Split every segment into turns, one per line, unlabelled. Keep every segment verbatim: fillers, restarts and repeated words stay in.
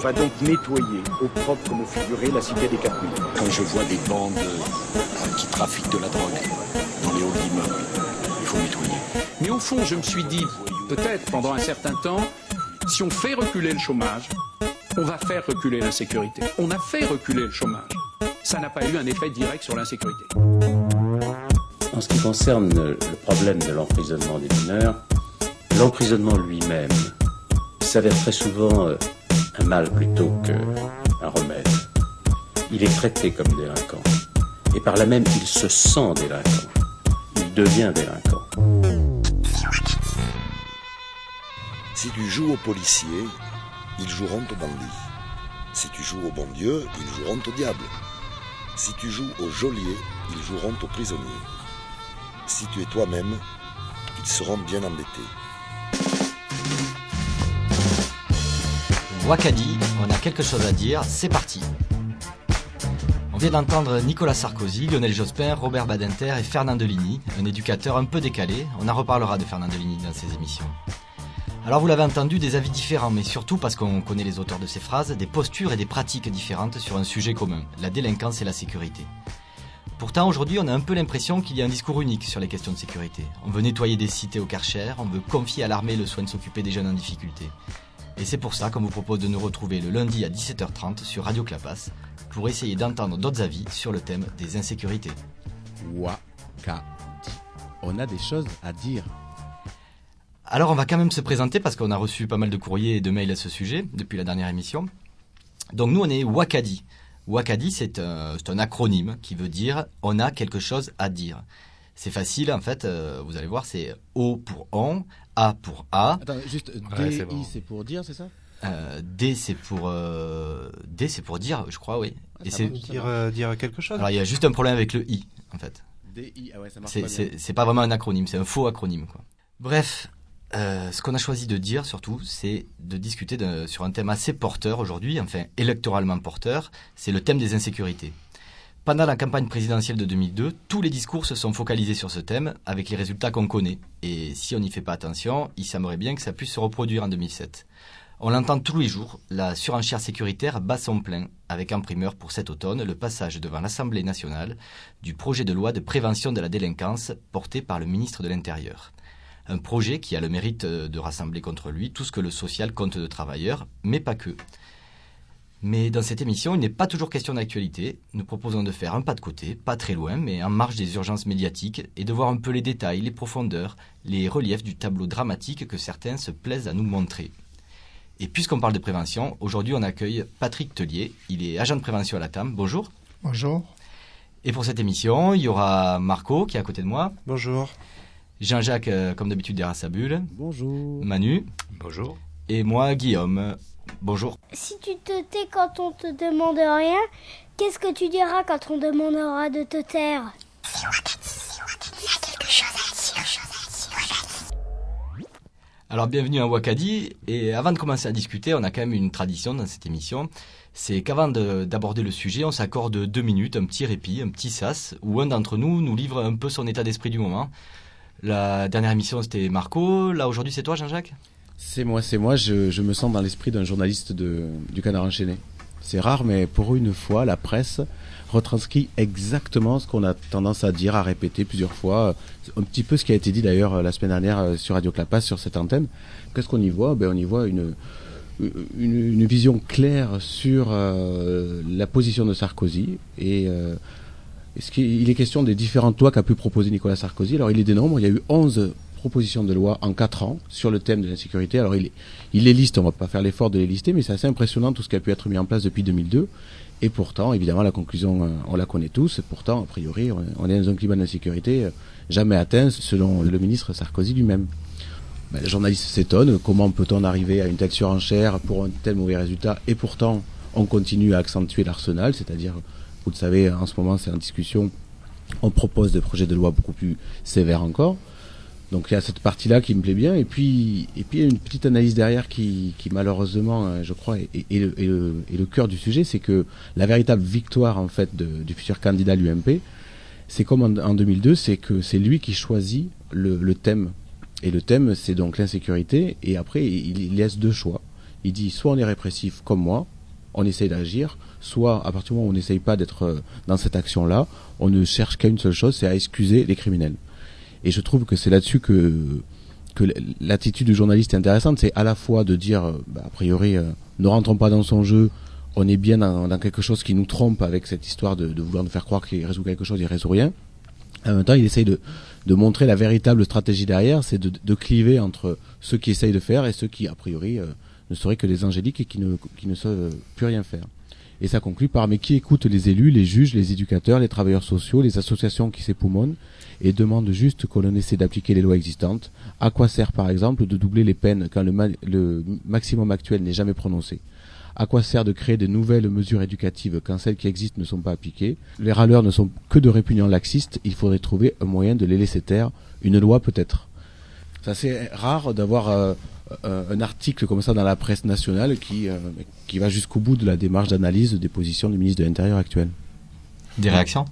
va donc nettoyer, au propre comme au figuré, la cité des quatre mille.
Quand je vois des bandes euh, qui trafiquent de la drogue dans les halls d'immeubles, il faut nettoyer.
Mais au fond, je me suis dit, peut-être pendant un certain temps, si on fait reculer le chômage, on va faire reculer l'insécurité. On a fait reculer le chômage. Ça n'a pas eu un effet direct sur l'insécurité.
En ce qui concerne le problème de l'emprisonnement des mineurs, l'emprisonnement lui-même s'avère très souvent un mal plutôt qu'un remède. Il est traité comme délinquant. Et par là même, il se sent délinquant. Il devient délinquant.
Si tu joues aux policiers, ils joueront au bandit. Si tu joues au bon Dieu, ils joueront au diable. Si tu joues au geôlier, ils joueront aux prisonniers. Si tu es toi-même, ils seront bien embêtés.
Wakadi, on a quelque chose à dire, c'est parti. On vient d'entendre Nicolas Sarkozy, Lionel Jospin, Robert Badinter et Fernand Deligny, un éducateur un peu décalé. On en reparlera de Fernand Deligny dans ses émissions. Alors vous l'avez entendu, des avis différents, mais surtout parce qu'on connaît les auteurs de ces phrases, des postures et des pratiques différentes sur un sujet commun, la délinquance et la sécurité. Pourtant, aujourd'hui, on a un peu l'impression qu'il y a un discours unique sur les questions de sécurité. On veut nettoyer des cités au Karcher, on veut confier à l'armée le soin de s'occuper des jeunes en difficulté. Et c'est pour ça qu'on vous propose de nous retrouver le lundi à dix-sept heures trente sur Radio Clapas pour essayer d'entendre d'autres avis sur le thème des insécurités.
Wakadi. On a des choses à dire.
Alors on va quand même se présenter parce qu'on a reçu pas mal de courriers et de mails à ce sujet depuis la dernière émission. Donc nous on est Wakadi. Wakadi c'est un, c'est un acronyme qui veut dire on a quelque chose à dire. C'est facile en fait, euh, vous allez voir, c'est O pour on, A pour A.
Attends, juste
ouais,
D I
c'est, bon.
c'est pour dire, c'est ça
euh, D c'est pour euh, D c'est pour dire, je crois, oui.
Ah,
et
ça
c'est
marche,
dire, euh, dire quelque chose.
Alors il y a juste un problème avec le I en fait.
D I, ah ouais, ça marche
c'est,
pas
c'est,
bien.
c'est pas vraiment un acronyme, c'est un faux acronyme quoi. Bref. Euh, ce qu'on a choisi de dire surtout, c'est de discuter de, sur un thème assez porteur aujourd'hui, enfin électoralement porteur, c'est le thème des insécurités. Pendant la campagne présidentielle de deux mille deux, tous les discours se sont focalisés sur ce thème avec les résultats qu'on connaît. Et si on n'y fait pas attention, il semblerait bien que ça puisse se reproduire en deux mille sept. On l'entend tous les jours, la surenchère sécuritaire bat son plein, avec en primeur pour cet automne le passage devant l'Assemblée nationale du projet de loi de prévention de la délinquance porté par le ministre de l'Intérieur. Un projet qui a le mérite de rassembler contre lui tout ce que le social compte de travailleurs, mais pas que. Mais dans cette émission, il n'est pas toujours question d'actualité. Nous proposons de faire un pas de côté, pas très loin, mais en marge des urgences médiatiques, et de voir un peu les détails, les profondeurs, les reliefs du tableau dramatique que certains se plaisent à nous montrer. Et puisqu'on parle de prévention, aujourd'hui on accueille Patrick Tellier. Il est agent de prévention à la T A M. Bonjour.
Bonjour.
Et pour cette émission, il y aura Marco qui est à côté de moi.
Bonjour.
Jean-Jacques, euh, comme d'habitude, derrière sa bulle.
Bonjour.
Manu.
Bonjour.
Et moi, Guillaume. Bonjour.
Si tu te tais quand on te demande rien, qu'est-ce que tu diras quand on demandera de te taire ? Il y a quelque chose à dire.
Alors, bienvenue à Wakadi. Et avant de commencer à discuter, on a quand même une tradition dans cette émission. C'est qu'avant de, d'aborder le sujet, on s'accorde deux minutes, un petit répit, un petit sas, où un d'entre nous nous livre un peu son état d'esprit du moment. La dernière émission, c'était Marco. Là, aujourd'hui, c'est toi, Jean-Jacques ?
C'est moi, c'est moi. Je, je me sens dans l'esprit d'un journaliste de, du Canard enchaîné. C'est rare, mais pour une fois, la presse retranscrit exactement ce qu'on a tendance à dire, à répéter plusieurs fois. Un petit peu ce qui a été dit d'ailleurs la semaine dernière sur Radio Clapas, sur cette antenne. Qu'est-ce qu'on y voit ? Ben, on y voit une, une, une vision claire sur euh, la position de Sarkozy et... Euh, Est-ce qu'il est question des différentes lois qu'a pu proposer Nicolas Sarkozy ? Alors il les dénombre, il y a eu onze propositions de loi en quatre ans sur le thème de l'insécurité. Alors il, il les liste, on ne va pas faire l'effort de les lister, mais c'est assez impressionnant tout ce qui a pu être mis en place depuis deux mille deux. Et pourtant, évidemment, la conclusion, on la connaît tous. Pourtant, a priori, on est dans un climat d'insécurité jamais atteint selon le ministre Sarkozy lui-même. Ben, le journaliste s'étonne, comment peut-on arriver à une telle surenchère pour un tel mauvais résultat ? Et pourtant, on continue à accentuer l'arsenal, c'est-à-dire... Vous le savez, en ce moment, c'est en discussion. On propose des projets de loi beaucoup plus sévères encore. Donc, il y a cette partie-là qui me plaît bien. Et puis, et puis il y a une petite analyse derrière qui, qui malheureusement, je crois, est, est, le, est, le, est le cœur du sujet. C'est que la véritable victoire, en fait, de, du futur candidat à l'U M P, c'est comme en, en deux mille deux, c'est que c'est lui qui choisit le, le thème. Et le thème, c'est donc l'insécurité. Et après, il, il laisse deux choix. Il dit, soit on est répressif comme moi, on essaye d'agir, soit à partir du moment où on n'essaye pas d'être dans cette action-là, on ne cherche qu'à une seule chose, c'est à excuser les criminels. Et je trouve que c'est là-dessus que, que l'attitude du journaliste est intéressante, c'est à la fois de dire, bah, a priori, euh, ne rentrons pas dans son jeu, on est bien dans, dans quelque chose qui nous trompe avec cette histoire de, de vouloir nous faire croire qu'il résout quelque chose, il résout rien. En même temps, il essaye de, de montrer la véritable stratégie derrière, c'est de, de cliver entre ceux qui essayent de faire et ceux qui, a priori, euh, ne seraient que des angéliques et qui ne, qui ne savent plus rien faire. Et ça conclut par, mais qui écoute les élus, les juges, les éducateurs, les travailleurs sociaux, les associations qui s'époumonnent et demandent juste qu'on essaie d'appliquer les lois existantes. À quoi sert, par exemple, de doubler les peines quand le, ma- le maximum actuel n'est jamais prononcé? À quoi sert de créer de nouvelles mesures éducatives quand celles qui existent ne sont pas appliquées? Les râleurs ne sont que de répugnants laxistes, il faudrait trouver un moyen de les laisser taire. Une loi peut-être. C'est assez rare d'avoir euh, euh, un article comme ça dans la presse nationale qui, euh, qui va jusqu'au bout de la démarche d'analyse des positions du ministre de l'Intérieur actuel.
Des réactions?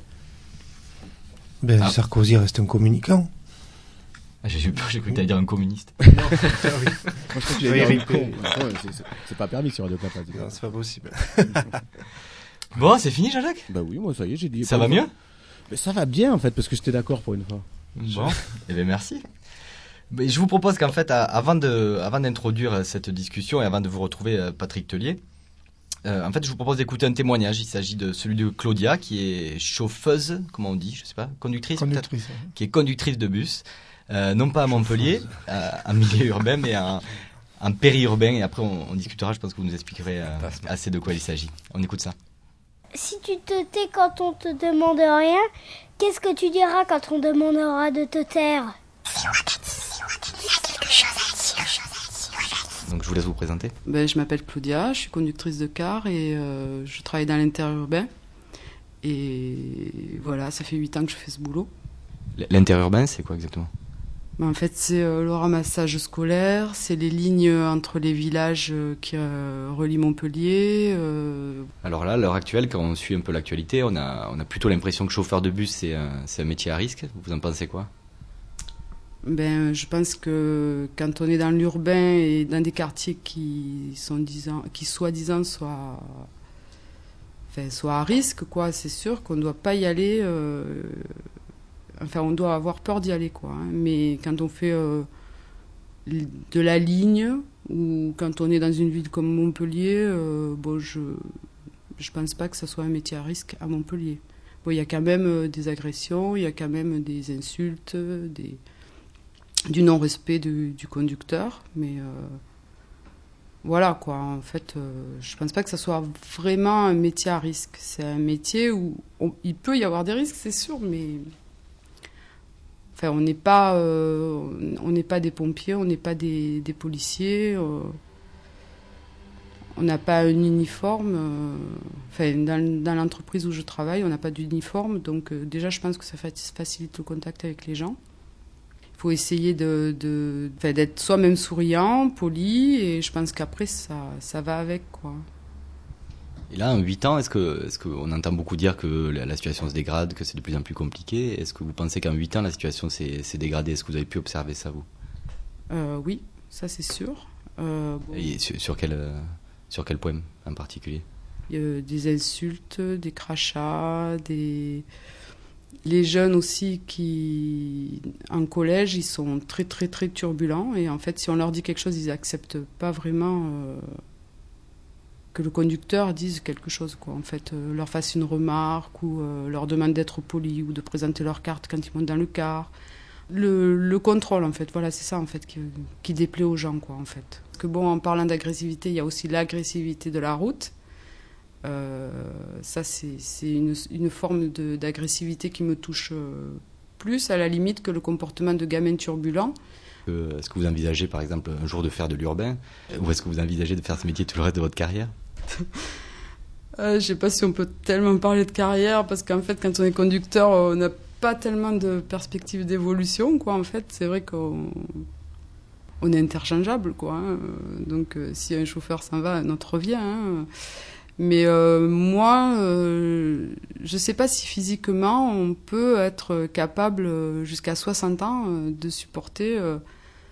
Ben,
ah.
Sarkozy reste un communicant.
Ah, j'ai eu peur, j'ai cru que tu allais dire un communiste.
Non, Moi,
je crois que tu allais dire un con. Ouais, c'est, c'est, c'est pas permis sur Radio Papa.
Non, c'est pas possible.
Bon, c'est fini, Jean-Jacques?
Bah oui, moi ça y est, j'ai dit.
Ça va mieux?
Mais ça va bien en fait, parce que j'étais d'accord pour une fois.
Bon, eh bien merci. Mais je vous propose qu'en fait, avant, de, avant d'introduire cette discussion et avant de vous retrouver, Patrick Tellier, euh, en fait, je vous propose d'écouter un témoignage. Il s'agit de celui de Claudia, qui est chauffeuse, comment on dit, je sais pas, conductrice,
Conductrice,
peut-être,
ouais.
qui est conductrice de bus, euh, non pas à Montpellier, à, en milieu urbain, mais en, en périurbain. Et après, on, on discutera. Je pense que vous nous expliquerez euh, assez de quoi il s'agit. On écoute ça.
Si tu te tais quand on te demande rien, qu'est-ce que tu diras quand on demandera de te taire?
Donc je vous laisse vous présenter.
Ben, je m'appelle Claudia, je suis conductrice de car et euh, je travaille dans l'interurbain. Et voilà, ça fait huit ans que je fais ce boulot.
L'interurbain, c'est quoi exactement?
Ben, en fait, c'est euh, le ramassage scolaire, c'est les lignes entre les villages euh, qui euh, relient Montpellier. Euh...
Alors là, à l'heure actuelle, quand on suit un peu l'actualité, on a, on a plutôt l'impression que chauffeur de bus, c'est un, c'est un métier à risque. Vous en pensez quoi?
Ben, je pense que quand on est dans l'urbain et dans des quartiers qui sont disant, qui soi-disant soient, enfin, soient à risque, quoi, c'est sûr qu'on ne doit pas y aller. Euh, enfin, on doit avoir peur d'y aller, quoi. Hein. Mais quand on fait euh, de la ligne ou quand on est dans une ville comme Montpellier, euh, bon, je je pense pas que ça soit un métier à risque à Montpellier. Bon, il y a quand même des agressions, il y a quand même des insultes, des du non-respect du, du conducteur, mais euh, voilà quoi, en fait, euh, je pense pas que ça soit vraiment un métier à risque. C'est un métier où on, il peut y avoir des risques, c'est sûr, mais enfin, on n'est pas, euh, on n'est pas des pompiers, on n'est pas des, des policiers, euh, on n'a pas un uniforme. Euh, enfin, dans, dans l'entreprise où je travaille, on n'a pas d'uniforme, donc euh, déjà, je pense que ça facilite le contact avec les gens. Il faut essayer de, de, enfin, d'être soi-même souriant, poli, et je pense qu'après, ça, ça va avec, quoi.
Et là, en huit ans, est-ce que, est-ce qu'on entend beaucoup dire que la, la situation se dégrade, que c'est de plus en plus compliqué? Est-ce que vous pensez qu'en huit ans, la situation s'est, s'est dégradée? Est-ce que vous avez pu observer ça, vous?
euh, Oui, ça c'est sûr. Euh, bon,
et sur, sur, quel, sur quel point en particulier?
Il y a des insultes, des crachats, des... Les jeunes aussi qui, en collège, ils sont très très très turbulents et en fait, si on leur dit quelque chose, ils acceptent pas vraiment euh, que le conducteur dise quelque chose, quoi. En fait, euh, leur fasse une remarque ou euh, leur demande d'être poli ou de présenter leur carte quand ils montent dans le car. Le, le contrôle, en fait, voilà, c'est ça en fait qui, qui déplaît aux gens, quoi, en fait. Parce que bon, en parlant d'agressivité, il y a aussi l'agressivité de la route. Euh, ça, c'est, c'est une, une forme de, d'agressivité qui me touche euh, plus, à la limite, que le comportement de gamin turbulent.
Euh, est-ce que vous envisagez, par exemple, un jour de faire de l'urbain? Ou est-ce que vous envisagez de faire ce métier tout le reste de votre carrière?
euh, Je ne sais pas si on peut tellement parler de carrière, parce qu'en fait, quand on est conducteur, on n'a pas tellement de perspective d'évolution, quoi. En fait, c'est vrai qu'on on est interchangeable, quoi. Hein. Donc, euh, si un chauffeur s'en va, un autre revient, hein. Mais euh, moi, euh, je ne sais pas si physiquement on peut être capable jusqu'à soixante ans de supporter euh,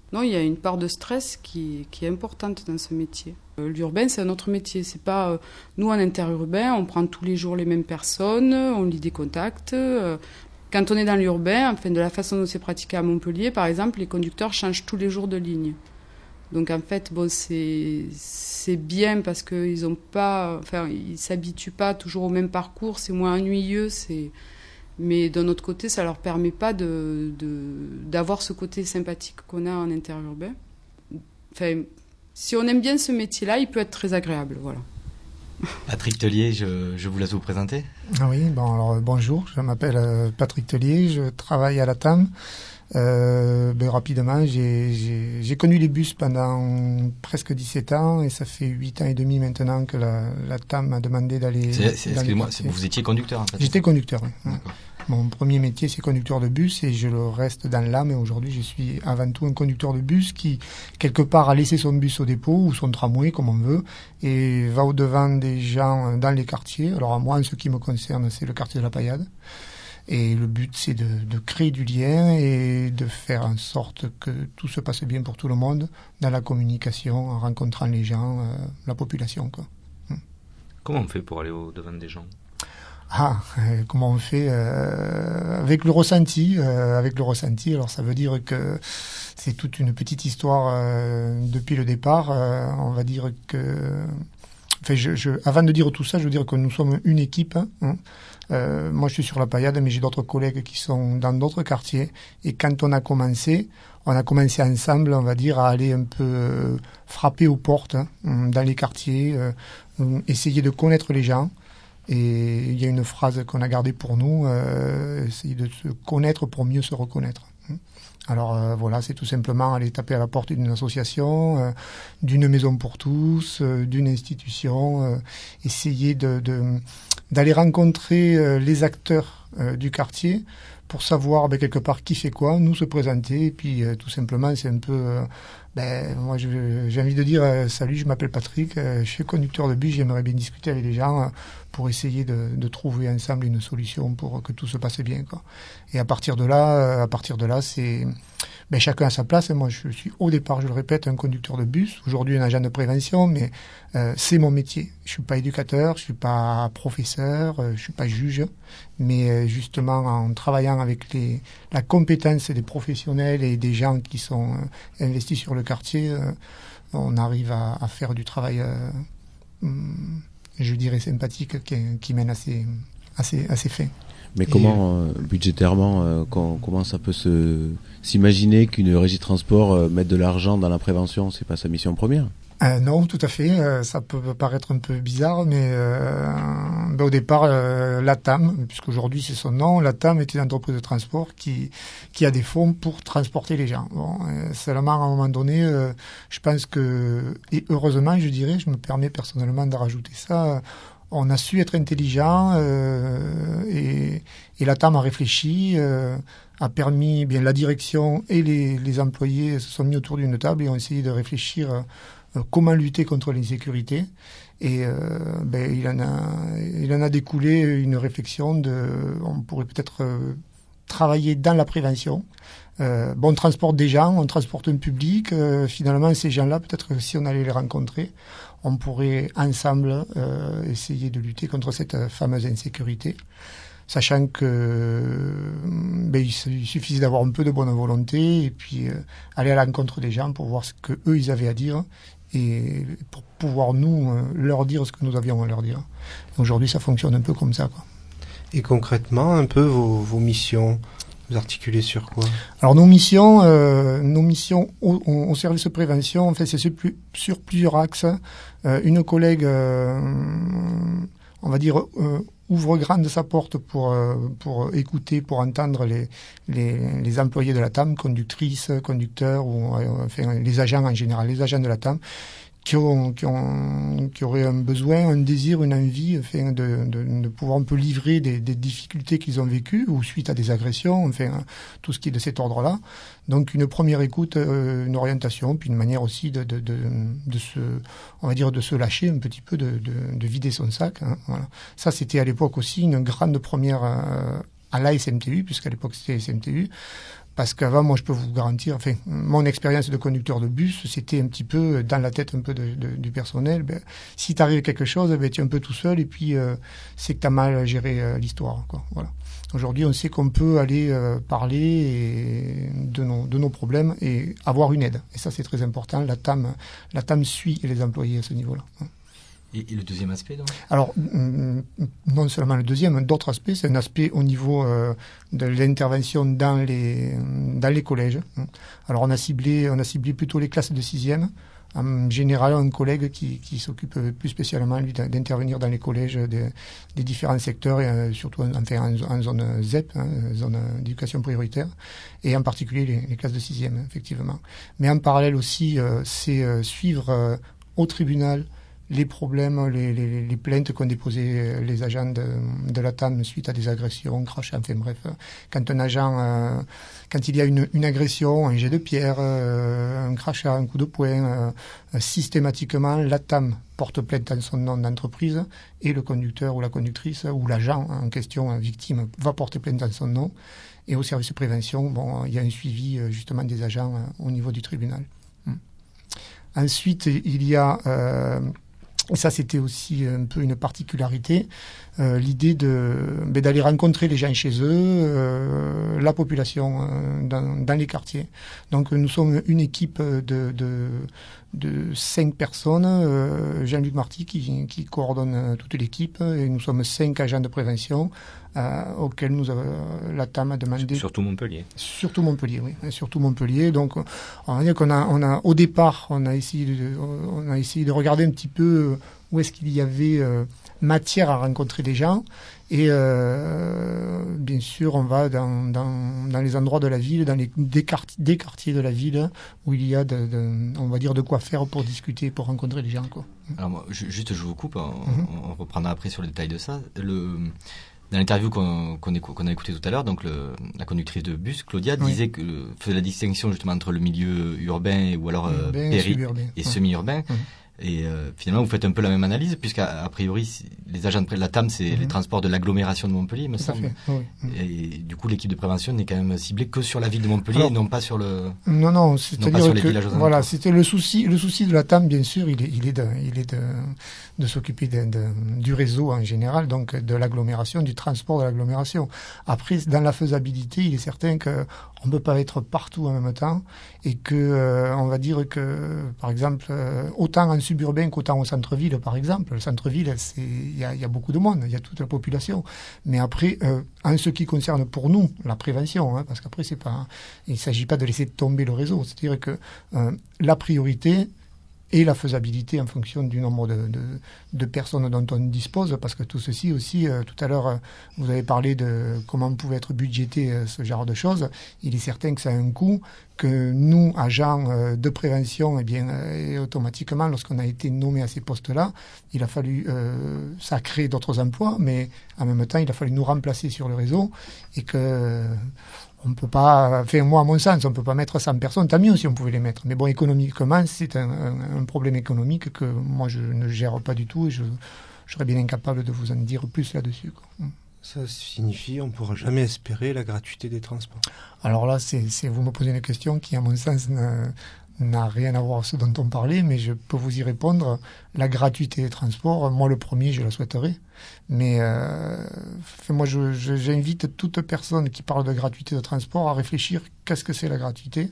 Non, il y a une part de stress qui, qui est importante dans ce métier. Euh, l'urbain, c'est un autre métier. C'est pas, euh, nous, en interurbain, on prend tous les jours les mêmes personnes, on lit des contacts. Euh, quand on est dans l'urbain, enfin, de la façon dont c'est pratiqué à Montpellier, par exemple, les conducteurs changent tous les jours de ligne. Donc, en fait, bon, c'est, c'est bien parce qu'ils ont pas, enfin, ils s'habituent pas toujours au même parcours, c'est moins ennuyeux, c'est... Mais d'un autre côté, ça leur permet pas de, de, d'avoir ce côté sympathique qu'on a en interurbain. Enfin, si on aime bien ce métier-là, il peut être très agréable, voilà.
Patrick Tellier, je, je vous laisse vous présenter.
Ah oui, bon, alors bonjour, je m'appelle euh, Patrick Tellier, je travaille à la T A M. Euh, ben, rapidement, j'ai, j'ai, j'ai connu les bus pendant presque dix-sept ans et ça fait huit ans et demi maintenant que la, la T A M m'a demandé d'aller...
C'est, c'est, excusez-moi, c'est, vous étiez conducteur en fait.
J'étais conducteur, oui. D'accord. Mon premier métier, c'est conducteur de bus et je le reste dans l'âme. Et aujourd'hui, je suis avant tout un conducteur de bus qui, quelque part, a laissé son bus au dépôt ou son tramway, comme on veut, et va au-devant des gens dans les quartiers. Alors, à moi, en ce qui me concerne, c'est le quartier de la Paillade. Et le but, c'est de, de créer du lien et de faire en sorte que tout se passe bien pour tout le monde dans la communication, en rencontrant les gens, euh, la population, quoi.
Comment on fait pour aller au-devant des gens ?
Ah, euh, comment on fait euh, avec le ressenti, euh, avec le ressenti. Alors ça veut dire que c'est toute une petite histoire euh, depuis le départ. Euh, on va dire que, enfin, je, je, avant de dire tout ça, je veux dire que nous sommes une équipe. Hein. Euh, moi, je suis sur la Paillade, mais j'ai d'autres collègues qui sont dans d'autres quartiers. Et quand on a commencé, on a commencé ensemble, on va dire, à aller un peu euh, frapper aux portes hein, dans les quartiers, euh, essayer de connaître les gens. Et il y a une phrase qu'on a gardée pour nous, euh, c'est de se connaître pour mieux se reconnaître. Alors euh, voilà, c'est tout simplement aller taper à la porte d'une association, euh, d'une maison pour tous, euh, d'une institution, euh, essayer de, de, d'aller rencontrer euh, les acteurs euh, du quartier pour savoir ben, quelque part qui fait quoi, nous se présenter, et puis euh, tout simplement c'est un peu... Euh, ben, moi je, j'ai envie de dire euh, salut, je m'appelle Patrick, euh, je suis conducteur de bus, j'aimerais bien discuter avec les gens euh, pour essayer de, de trouver ensemble une solution pour que tout se passe bien, quoi. Et à partir de là, euh, à partir de là, c'est ben, chacun à sa place. Moi, je suis au départ, je le répète, un conducteur de bus, aujourd'hui un agent de prévention, mais euh, c'est mon métier. Je suis pas éducateur, je suis pas professeur, euh, je suis pas juge, mais euh, justement en travaillant avec les, la compétence des professionnels et des gens qui sont euh, investis sur le quartier, euh, on arrive à, à faire du travail, euh, hum, je dirais sympathique, qui, qui mène à ses, à ses, à ses fins.
Mais et comment, euh, budgétairement, euh, quand, comment ça peut se, s'imaginer qu'une régie de transport euh, mette de l'argent dans la prévention? C'est pas sa mission première?
Euh, non, tout à fait. Euh, ça peut paraître un peu bizarre, mais euh, ben au départ, euh, la T A M, puisqu'aujourd'hui c'est son nom, la T A M est une entreprise de transport qui qui a des fonds pour transporter les gens. Bon, euh, seulement à un moment donné, euh, je pense que, et heureusement, je dirais, je me permets personnellement de rajouter ça, on a su être intelligent euh, et, et la T A M a réfléchi, euh, a permis, bien la direction et les, les employés se sont mis autour d'une table et ont essayé de réfléchir euh, comment lutter contre l'insécurité. Et euh, ben, il en a, il en a découlé une réflexion de, on pourrait peut-être euh, travailler dans la prévention. Euh, bon, on transporte des gens, on transporte un public. Euh, finalement, ces gens-là, peut-être si on allait les rencontrer, on pourrait ensemble euh, essayer de lutter contre cette fameuse insécurité, sachant que ben, il suffisait d'avoir un peu de bonne volonté et puis euh, aller à l'encontre des gens pour voir ce que eux ils avaient à dire et pour pouvoir nous euh, leur dire ce que nous avions à leur dire. Aujourd'hui, ça fonctionne un peu comme ça, quoi.
Et concrètement, un peu vos, vos missions, vous articulez sur quoi? Alors
nos missions, euh, nos missions au, au service de prévention, en fait, c'est sur, plus, sur plusieurs axes. Euh, une collègue, euh, on va dire, euh, ouvre grande sa porte pour euh, pour écouter, pour entendre les les, les employés de la T A M, conductrices, conducteurs ou euh, enfin les agents en général, les agents de la T A M. Qui, ont, qui, ont, qui auraient un besoin, un désir, une envie enfin, de, de, de pouvoir un peu livrer des, des difficultés qu'ils ont vécues ou suite à des agressions, enfin tout ce qui est de cet ordre-là. Donc une première écoute, euh, une orientation, puis une manière aussi de, de, de, de se, on va dire, de se lâcher un petit peu, de, de, de vider son sac. Hein, voilà. Ça, c'était à l'époque aussi une grande première euh, à la S M T U, puisqu'à l'époque c'était S M T U. Parce qu'avant, moi, je peux vous garantir, enfin, mon expérience de conducteur de bus, c'était un petit peu dans la tête un peu de, de, du personnel. Ben, si t'arrive quelque chose, ben, tu es un peu tout seul et puis euh, c'est que t'as mal géré euh, l'histoire, quoi. Voilà. Aujourd'hui, on sait qu'on peut aller euh, parler et de, nos, de nos problèmes et avoir une aide. Et ça, c'est très important. La T A M, la T A M suit les employés à ce niveau-là.
Et, et le deuxième aspect, donc ?
Alors, non seulement le deuxième, d'autres aspects, c'est un aspect au niveau euh, de l'intervention dans les, dans les collèges. Alors, on a ciblé, on a ciblé plutôt les classes de sixième. En général, un collègue qui, qui s'occupe plus spécialement, lui, d'intervenir dans les collèges des, des différents secteurs, et euh, surtout enfin, en, en zone Z E P, hein, zone d'éducation prioritaire, et en particulier les, les classes de sixième, effectivement. Mais en parallèle aussi, euh, c'est euh, suivre euh, au tribunal les problèmes, les, les, les plaintes qu'ont déposées les agents de, de la T A M suite à des agressions, crachats, enfin bref. Quand un agent, euh, quand il y a une, une agression, un jet de pierre, euh, un crachat, un coup de poing, euh, systématiquement, la T A M porte plainte en son nom d'entreprise et le conducteur ou la conductrice ou l'agent en question, victime, va porter plainte en son nom. Et au service de prévention, bon, il y a un suivi justement des agents au niveau du tribunal. Hum. Ensuite, il y a... Euh, Et ça, c'était aussi un peu une particularité, euh, l'idée de, ben, d'aller rencontrer les gens chez eux, euh, la population euh, dans, dans les quartiers. Donc, nous sommes une équipe de, de, de cinq personnes, euh, Jean-Luc Marty qui, qui coordonne toute l'équipe, et nous sommes cinq agents de prévention euh, auxquels nous avons, la T A M a demandé...
Surtout Montpellier.
Surtout Montpellier, oui. Surtout Montpellier. Donc, on va dire qu'on a, on a, au départ, on a essayé de, on a essayé de regarder un petit peu où est-ce qu'il y avait euh, matière à rencontrer des gens. Et euh, bien sûr, on va dans, dans, dans les endroits de la ville, dans les des, quartiers, des quartiers de la ville où il y a, de, de, on va dire, de quoi faire pour discuter, pour rencontrer les gens, quoi.
Alors moi, juste, je vous coupe, on,
Mm-hmm.
on reprendra après sur le détail de ça. Le, dans l'interview qu'on, qu'on, éco- qu'on a écouté tout à l'heure, donc le, la conductrice de bus, Claudia,
Oui.
disait que faisait la distinction justement entre le milieu urbain ou alors euh,
Urbain et
péri
suburbain.
et
Ouais.
semi-urbain.
Ouais.
Et euh, finalement, vous faites un peu la même analyse, puisqu'à a priori, si- les agents de pré- la T A M, c'est
Mhm.
les transports de l'agglomération de Montpellier, il me
Tout à
semble.
fait, oui.
Et du coup, l'équipe de prévention n'est quand même ciblée que sur la ville de Montpellier,
Alors,
et non pas sur le.
Non, non,
non
c'est-à-dire
pas sur les
que
villages aux
voilà,
alentours.
c'était le souci, le souci de la T A M, bien sûr, il est, il est de, il est de, de s'occuper de, de, du réseau en général, donc de l'agglomération, du transport de l'agglomération. Après, dans la faisabilité, il est certain que on ne peut pas être partout en même temps, et que euh, on va dire que, par exemple, euh, autant en suburbain qu'autant au centre-ville, par exemple. Le centre-ville, c'est, il y a, il y a beaucoup de monde, il y a toute la population. Mais après, euh, en ce qui concerne pour nous la prévention, hein, parce qu'après c'est pas, il s'agit pas de laisser tomber le réseau. C'est-à-dire que euh, la priorité et la faisabilité en fonction du nombre de, de, de personnes dont on dispose, parce que tout ceci aussi, euh, tout à l'heure, euh, vous avez parlé de comment pouvait être budgété euh, ce genre de choses. Il est certain que ça a un coût, que nous, agents euh, de prévention, eh bien, euh, et automatiquement, lorsqu'on a été nommé à ces postes-là, il a fallu, euh, ça a créé d'autres emplois, mais en même temps, il a fallu nous remplacer sur le réseau, et que... Euh, on peut pas, enfin, moi, à mon sens, on peut pas mettre cent personnes, tant mieux si on pouvait les mettre. Mais bon, économiquement, c'est un, un, un problème économique que moi, je ne gère pas du tout et je, je serais bien incapable de vous en dire plus là-dessus, quoi.
Ça signifie on ne pourra jamais espérer la gratuité des transports.
Alors là, c'est, c'est vous me posez une question qui, à mon sens, n'a, n'a rien à voir avec ce dont on parlait, mais je peux vous y répondre. La gratuité des transports, moi, le premier, je la souhaiterais. Mais euh, moi, je, je, j'invite toute personne qui parle de gratuité de transport à réfléchir qu'est-ce que c'est la gratuité.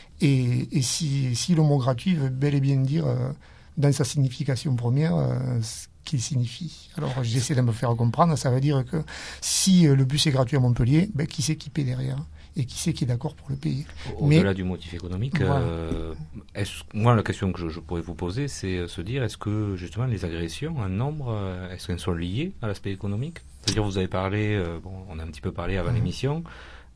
Et, et si, si le mot gratuit veut bel et bien dire, euh, dans sa signification première, euh, ce qu'il signifie. Alors, j'essaie de me faire comprendre. Ça veut dire que si euh, le bus est gratuit à Montpellier, ben, qui c'est qui paie derrière ? Et qui c'est qui est d'accord pour le payer.
Au-delà
Mais,
du motif économique,
voilà.
euh, est-ce, moi la question que je, je pourrais vous poser, c'est euh, se dire, est-ce que justement les agressions, un nombre, euh, est-ce qu'elles sont liées à l'aspect économique ? C'est-à-dire, vous avez parlé, euh, bon, on a un petit peu parlé avant mmh. l'émission,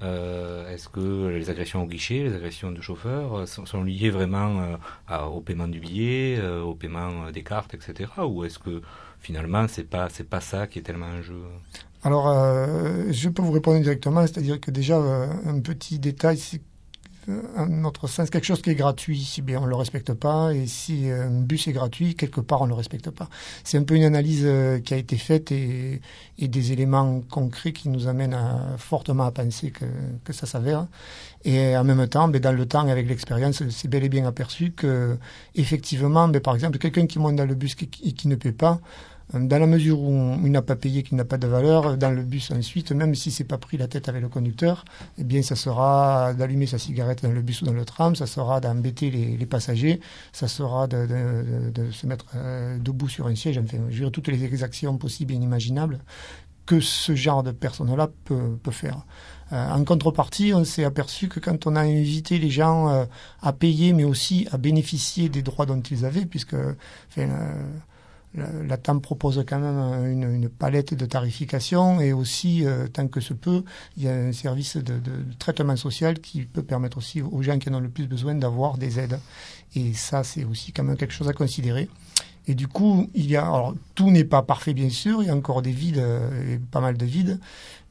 euh, est-ce que les agressions au guichet, les agressions de chauffeurs euh, sont, sont liées vraiment euh, à, au paiement du billet, euh, au paiement des cartes, et cetera. Ou est-ce que finalement c'est pas c'est pas ça qui est tellement en jeu ?
Alors, euh, je peux vous répondre directement, c'est-à-dire que déjà, euh, un petit détail, c'est à notre sens, quelque chose qui est gratuit, si bien on le respecte pas, et si un bus est gratuit, quelque part on le respecte pas. C'est un peu une analyse euh, qui a été faite et, et des éléments concrets qui nous amènent à, fortement à penser que, que ça s'avère. Et en même temps, ben, dans le temps, avec l'expérience, c'est bel et bien aperçu que, effectivement, ben, par exemple, quelqu'un qui monte dans le bus et qui, qui ne paie pas, dans la mesure où il n'a pas payé, qu'il n'a pas de valeur, dans le bus ensuite, même si c'est pas pris la tête avec le conducteur, eh bien, ça sera d'allumer sa cigarette dans le bus ou dans le tram, ça sera d'embêter les, les passagers, ça sera de, de, de, de se mettre euh, debout sur un siège, enfin, je veux dire, toutes les exactions possibles et inimaginables que ce genre de personne-là peut, peut faire. Euh, en contrepartie, on s'est aperçu que quand on a invité les gens euh, à payer, mais aussi à bénéficier des droits dont ils avaient, puisque enfin, euh, la, la T A M propose quand même une, une palette de tarification et aussi, euh, tant que se peut, il y a un service de, de, de traitement social qui peut permettre aussi aux gens qui en ont le plus besoin d'avoir des aides. Et ça, c'est aussi quand même quelque chose à considérer. Et du coup, il y a, alors, tout n'est pas parfait, bien sûr, il y a encore des vides, euh, et pas mal de vides,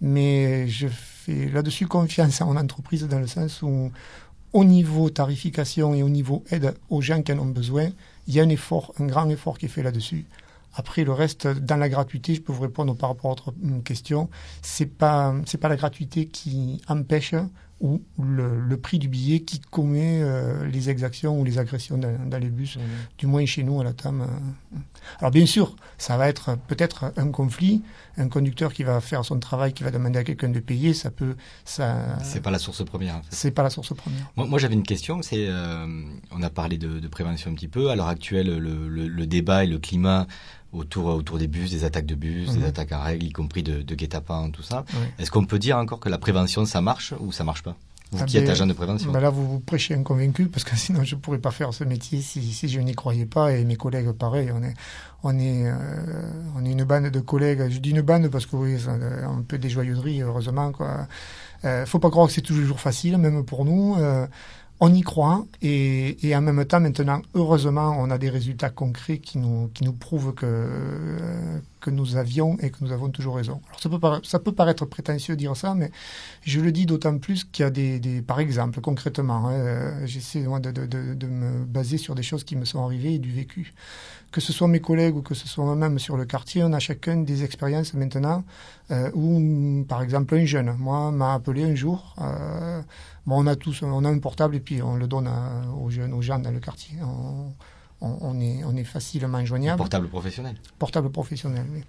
mais je fais là-dessus confiance à mon entreprise dans le sens où, au niveau tarification et au niveau aide aux gens qui en ont besoin, il y a un effort, un grand effort qui est fait là-dessus. Après, le reste, dans la gratuité, je peux vous répondre par rapport à votre question, c'est pas, c'est pas la gratuité qui empêche ou le, le prix du billet qui commet euh, les exactions ou les agressions dans, dans les bus, mmh. du moins chez nous à la T A M. Euh. Alors bien sûr, ça va être peut-être un conflit, un conducteur qui va faire son travail, qui va demander à quelqu'un de payer, ça peut... Ça,
c'est pas la source première. En fait.
C'est pas la source première.
Moi, moi j'avais une question, c'est, euh, on a parlé de, de prévention un petit peu, à l'heure actuelle, le, le, le débat et le climat autour, autour des bus, des attaques de bus, mmh. des attaques en règle, y compris de, de guet-apens, tout ça. Oui. Est-ce qu'on peut dire encore que la prévention, ça marche ou ça marche pas? Vous ah qui ben, êtes agent de prévention.
Ben là, vous, vous prêchez un convaincu, parce que sinon, je ne pourrais pas faire ce métier si, si je n'y croyais pas. Et mes collègues, pareil, on est, on est, euh, on est une bande de collègues. Je dis une bande parce que oui, c'est un peu des joyeuseries, heureusement, quoi. Euh, faut pas croire que c'est toujours facile, même pour nous. Euh, On y croit et, et en même temps, maintenant, heureusement, on a des résultats concrets qui nous, qui nous prouvent que, euh, que nous avions et que nous avons toujours raison. Alors, ça peut, para- ça peut paraître prétentieux de dire ça, mais je le dis d'autant plus qu'il y a des, des par exemple, concrètement, hein, j'essaie moi, de, de, de, de me baser sur des choses qui me sont arrivées et du vécu. Que ce soit mes collègues ou que ce soit moi-même sur le quartier, on a chacun des expériences maintenant euh, où, par exemple, un jeune, moi, m'a appelé un jour. Euh, bon, on a tous, on a un portable et puis on le donne à, aux jeunes, aux gens dans le quartier. On, on, on est, on est facilement joignable.
Un portable professionnel.
Portable professionnel. Oui.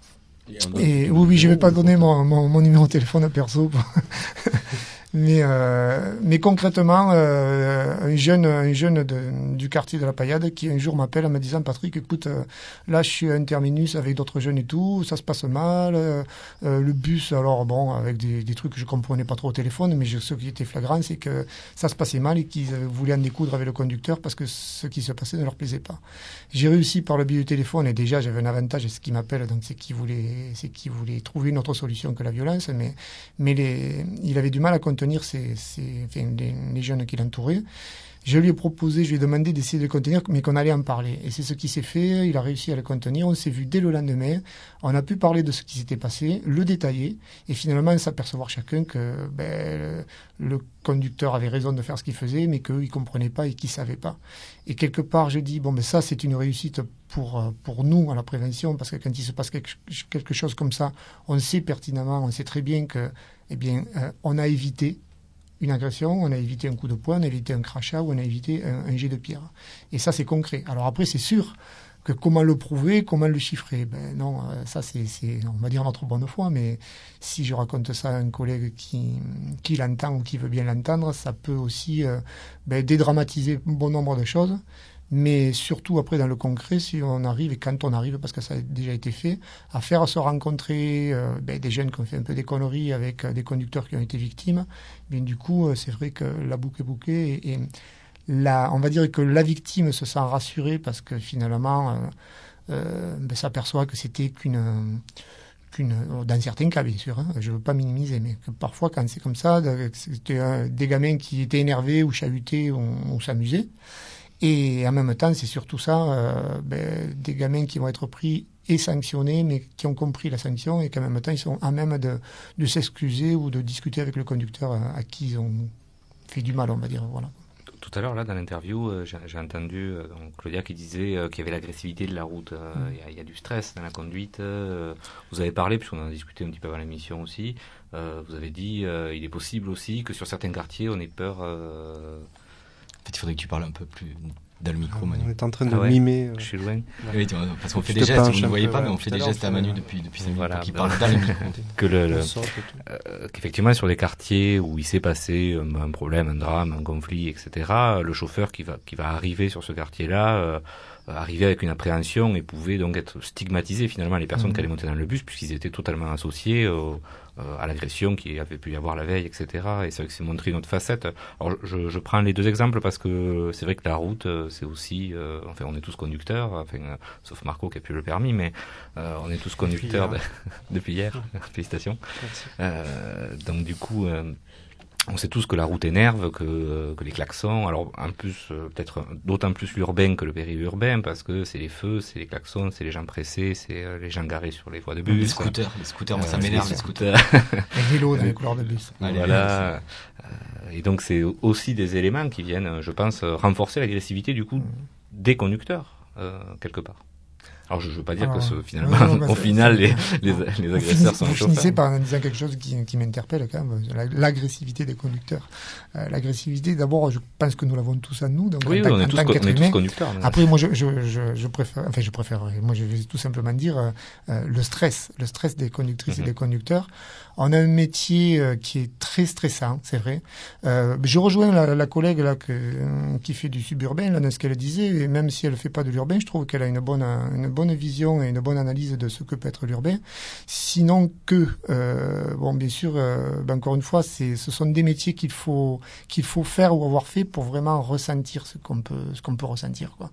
Et oui, oui, je vais pas donner mon, mon, mon numéro de téléphone perso. Mais, euh, mais concrètement, euh, un jeune, un jeune de, du quartier de la Paillade qui un jour m'appelle en me disant, Patrick, écoute, euh, là je suis à un terminus avec d'autres jeunes et tout, ça se passe mal, euh, le bus, alors bon, avec des, des trucs que je comprenais pas trop au téléphone, mais je, ce qui était flagrant, c'est que ça se passait mal et qu'ils voulaient en découdre avec le conducteur parce que ce qui se passait ne leur plaisait pas. J'ai réussi par le biais du téléphone et déjà j'avais un avantage, c'est ce qu'il m'appelle, donc c'est qu'il voulait, c'est qu'il voulait trouver une autre solution que la violence, mais, mais les, il avait du mal à contenir Ces, ces, enfin, les, les jeunes qui l'entouraient. Je lui ai proposé, je lui ai demandé d'essayer de le contenir, mais qu'on allait en parler. Et c'est ce qui s'est fait, il a réussi à le contenir, on s'est vu dès le lendemain, on a pu parler de ce qui s'était passé, le détailler, et finalement s'apercevoir chacun que ben, le, le conducteur avait raison de faire ce qu'il faisait, mais qu'eux, ils ne comprenaient pas et qu'ils ne savaient pas. Et quelque part, je dis, bon, ben ça, c'est une réussite pour, pour nous, à la prévention, parce que quand il se passe quelque, quelque chose comme ça, on sait pertinemment, on sait très bien que, eh bien, euh, on a évité une agression, on a évité un coup de poing, on a évité un crachat ou on a évité un, un jet de pierre. Et ça, c'est concret. Alors après, c'est sûr que comment le prouver, comment le chiffrer, ben non, ça c'est, c'est, on va dire notre bonne foi, mais si je raconte ça à un collègue qui, qui l'entend ou qui veut bien l'entendre, ça peut aussi euh, ben, dédramatiser un bon nombre de choses. Mais surtout après dans le concret, si on arrive, et quand on arrive, parce que ça a déjà été fait, à faire se rencontrer euh, ben, des jeunes qui ont fait un peu des conneries avec euh, des conducteurs qui ont été victimes, bien du coup, euh, c'est vrai que la boucle est bouclée et, et la, on va dire que la victime se sent rassurée parce que finalement, euh, euh, ben, s'aperçoit que c'était qu'une... Qu'une, dans certains cas, bien sûr, hein, je ne veux pas minimiser, mais que parfois, quand c'est comme ça, c'était euh, des gamins qui étaient énervés ou chahutés ou, ou s'amusaient. Et en même temps, c'est surtout ça, euh, ben, des gamins qui vont être pris et sanctionnés, mais qui ont compris la sanction et qu'en même temps, ils sont à même de, de s'excuser ou de discuter avec le conducteur à, à qui ils ont fait du mal, on va dire. Voilà.
Tout à l'heure, là, dans l'interview, euh, j'ai, j'ai entendu euh, donc, Claudia qui disait euh, qu'il y avait l'agressivité de la route. Il euh, mm. y, y a du stress dans la conduite. Euh, vous avez parlé, puisqu'on en a discuté un petit peu avant l'émission aussi, euh, vous avez dit euh, il est possible aussi que sur certains quartiers, on ait peur... Euh...
En fait, il faudrait que tu parles un peu plus dans le micro, Manu.
On est en train de
ah ouais,
mimer. Euh...
Je suis loin.
Oui, parce qu'on fait des gestes, vous ne voyez pas, mais on fait des gestes à Manu depuis, depuis cinq minutes
voilà,
pour qu'il parle dans le micro.
Que le, le, euh, qu'effectivement, sur des quartiers où il s'est passé un, un problème, un drame, un conflit, et cetera, le chauffeur qui va, qui va arriver sur ce quartier-là, euh, arriver avec une appréhension et pouvait donc être stigmatisé finalement les personnes mmh. qui allaient monter dans le bus puisqu'ils étaient totalement associés euh, euh, à l'agression qui avait pu y avoir la veille, et cetera. Et c'est vrai que c'est montré une autre facette. Alors je, je prends les deux exemples parce que c'est vrai que la route c'est aussi, euh, enfin on est tous conducteurs, enfin euh, sauf Marco qui a plus le permis, mais euh, on est tous conducteurs depuis hier. De, depuis hier. Félicitations. Euh, donc du coup. Euh, On sait tous que la route énerve, que, que les klaxons, alors en plus, euh, peut-être d'autant plus l'urbain que le périurbain, parce que c'est les feux, c'est les klaxons, c'est les gens pressés, c'est euh, les gens garés sur les voies de bus.
Les scooters, les scooters, moi
euh,
ça m'énerve, les, les scooters.
Les vélos dans les couleurs de bus.
Voilà. Euh, et donc c'est aussi des éléments qui viennent, je pense, renforcer l'agressivité du coup des conducteurs, euh, quelque part. Alors je ne veux pas dire Alors, que ce, finalement, non, non, au final, les, les, les agresseurs sont les chauffeurs.
Vous finissez par en disant quelque chose qui, qui m'interpelle quand même, l'agressivité des conducteurs. Euh, l'agressivité, d'abord, je pense que nous l'avons tous en nous. Donc
oui,
en
oui,
tant,
on est,
en
tous,
tant
co- on est tous conducteurs.
Après, moi, je, je, je, je préfère, enfin, je préfère, moi, je vais tout simplement dire euh, le stress, le stress des conductrices mm-hmm. et des conducteurs. On a un métier euh, qui est très stressant, c'est vrai. Euh, je rejoins la, la collègue là que, euh, qui fait du suburbain, là, dans ce qu'elle disait, et même si elle fait pas de l'urbain, je trouve qu'elle a une bonne, une bonne vision et une bonne analyse de ce que peut être l'urbain. Sinon que, euh, bon, bien sûr, euh, ben encore une fois, c'est, ce sont des métiers qu'il faut, qu'il faut faire ou avoir fait pour vraiment ressentir ce qu'on peut, ce qu'on peut ressentir, quoi.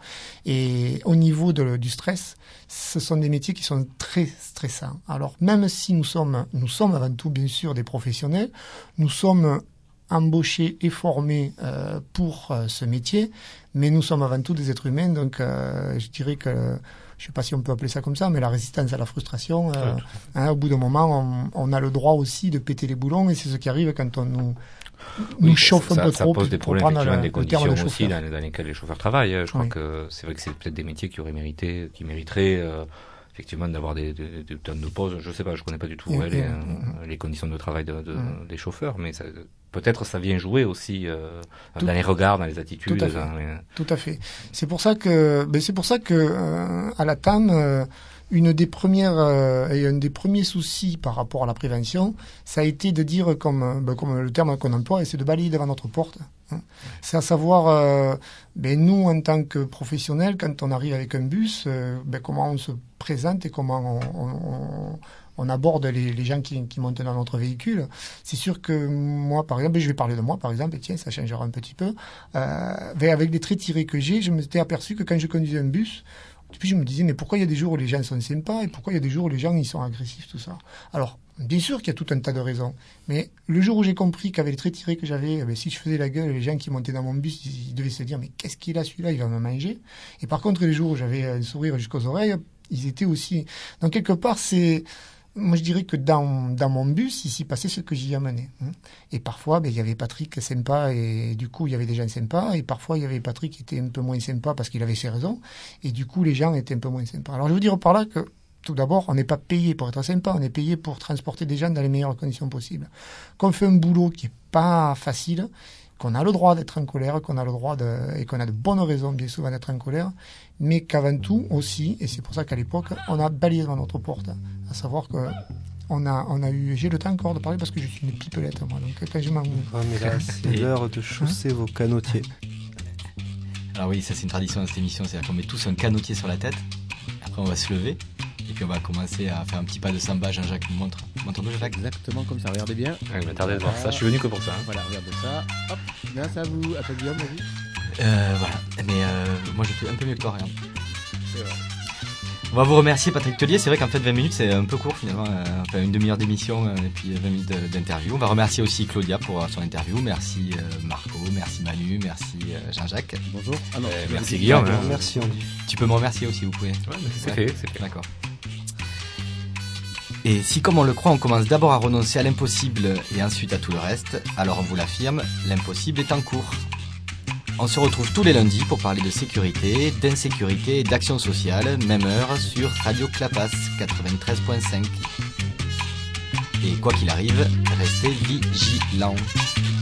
Et au niveau de, du stress, ce sont des métiers qui sont très stressants. Alors, même si nous sommes, nous sommes avant tout, bien sûr, des professionnels, nous sommes embauchés et formés euh, pour euh, ce métier, mais nous sommes avant tout des êtres humains, donc euh, je dirais que, je ne sais pas si on peut appeler ça comme ça, mais la résistance à la frustration, euh, ouais. hein, au bout d'un moment, on, on a le droit aussi de péter les boulons, et c'est ce qui arrive quand on nous, nous oui, chauffe
ça,
un peu
ça
trop.
Ça pose des problèmes, effectivement, des conditions
de
aussi dans, dans lesquelles les chauffeurs travaillent. Je crois
oui.
que c'est vrai que c'est peut-être des métiers qui auraient mérité, qui mériteraient... Euh, effectivement d'avoir des, des, des temps de pause, je sais pas, je connais pas du tout ouais, les, euh, les conditions de travail de, de, mmh. des chauffeurs, mais ça, peut-être ça vient jouer aussi euh, tout, dans les regards, dans les attitudes.
Tout à fait.
Dans les...
Tout à fait. C'est pour ça que, ben c'est pour ça que euh, à la T A M, euh, une des premières euh, et un des premiers soucis par rapport à la prévention, ça a été de dire comme, ben, comme le terme qu'on emploie, et c'est de balayer devant notre porte. Hein. C'est à savoir, euh, ben nous en tant que professionnels, quand on arrive avec un bus, euh, ben comment on se présente et comment on, on, on aborde les, les gens qui, qui montent dans notre véhicule. C'est sûr que moi, par exemple, je vais parler de moi, par exemple, et tiens, ça changera un petit peu. Euh, ben avec les traits tirés que j'ai, je me suis aperçu que quand je conduisais un bus, puis je me disais, mais pourquoi il y a des jours où les gens sont sympas et pourquoi il y a des jours où les gens ils sont agressifs, tout ça. Alors, bien sûr qu'il y a tout un tas de raisons, mais le jour où j'ai compris qu'avec les traits tirés que j'avais, eh bien, si je faisais la gueule, les gens qui montaient dans mon bus, ils, ils devaient se dire, mais qu'est-ce qu'il a celui-là, il va me manger. Et par contre, les jours où j'avais un sourire jusqu'aux oreilles, ils étaient aussi... Donc, quelque part, c'est... Moi, je dirais que dans, dans mon bus, il s'y passait ce que j'y amenais. Hein. Et parfois, ben, il y avait Patrick sympa et du coup, il y avait des gens sympas. Et parfois, il y avait Patrick qui était un peu moins sympa parce qu'il avait ses raisons. Et du coup, les gens étaient un peu moins sympas. Alors, je veux dire par là que, tout d'abord, on n'est pas payé pour être sympa. On est payé pour transporter des gens dans les meilleures conditions possibles. Qu'on fait un boulot qui est pas facile, qu'on a le droit d'être en colère, qu'on a le droit de, et qu'on a de bonnes raisons, bien souvent, d'être en colère, mais qu'avant tout, aussi, et c'est pour ça qu'à l'époque, on a balayé devant notre porte. À savoir que, on a, on a eu, j'ai le temps encore de parler parce que je suis une pipelette, moi, donc quand je m'en...
Ah, mais là, c'est l'heure de chausser hein vos canotiers.
Alors oui, ça c'est une tradition dans cette émission, c'est-à-dire qu'on met tous un canotier sur la tête, après on va se lever, et puis on va commencer à faire un petit pas de samba. Jean-Jacques nous montre. Montre-nous, Jean-Jacques.
Exactement comme ça, regardez bien.
Ouais, il m'a tardé de voir ça, je suis venu que pour ça. Hein.
Voilà, regardez ça. Hop, grâce à vous. À toi, Guillaume, vas-y.
Euh, voilà, mais euh, moi je fais un peu mieux que toi, regarde. C'est vrai. On va vous remercier, Patrick Tellier. C'est vrai qu'en fait vingt minutes c'est un peu court finalement, euh, enfin une demi-heure d'émission euh, et puis vingt minutes d'interview. On va remercier aussi Claudia pour son interview. Merci euh, Marco, merci Manu, merci euh, Jean-Jacques.
Bonjour. Ah non,
euh, merci Guillaume. Hein.
Merci Andy.
Tu peux me remercier aussi, vous pouvez.
Ouais, mais c'est fait, c'est fait.
D'accord. Et si, comme on le croit, on commence d'abord à renoncer à l'impossible et ensuite à tout le reste, alors on vous l'affirme, l'impossible est en cours. On se retrouve tous les lundis pour parler de sécurité, d'insécurité et d'action sociale, même heure sur Radio Clapas quatre-vingt-treize point cinq. Et quoi qu'il arrive, restez vigilants.